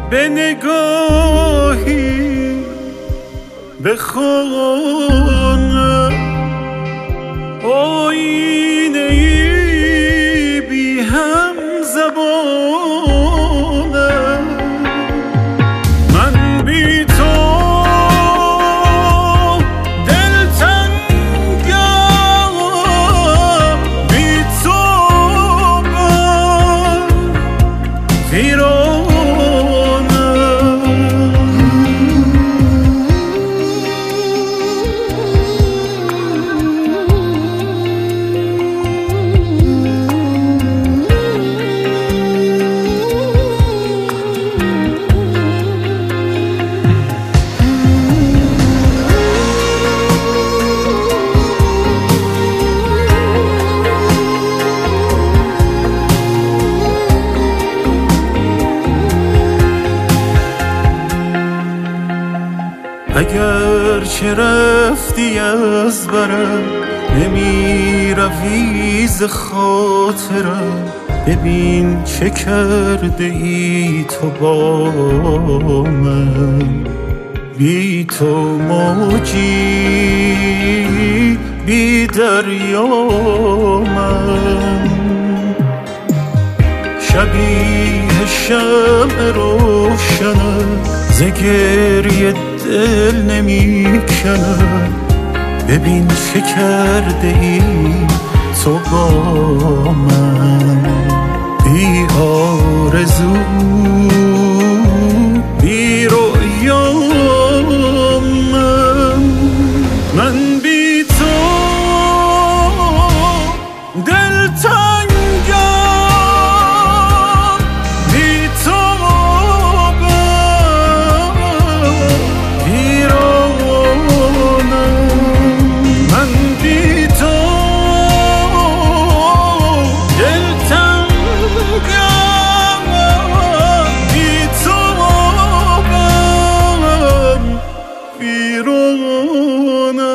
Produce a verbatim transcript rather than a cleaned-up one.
به نگاهی به خانه آینه ای بی هم زبانه من بی تو دلتنگم بی تو ویرانه اگر چه رفتی از برم نمی روی ز خاطرم ببین چه کرده ای تو با من بی تو موجی بی دریا من شبیه شمع روشنم ز گریه دل نمی کنم ببین چه کرده ای تو با من بی آرزو بی رویا من من بی تو دلتنگم بی تو بیرون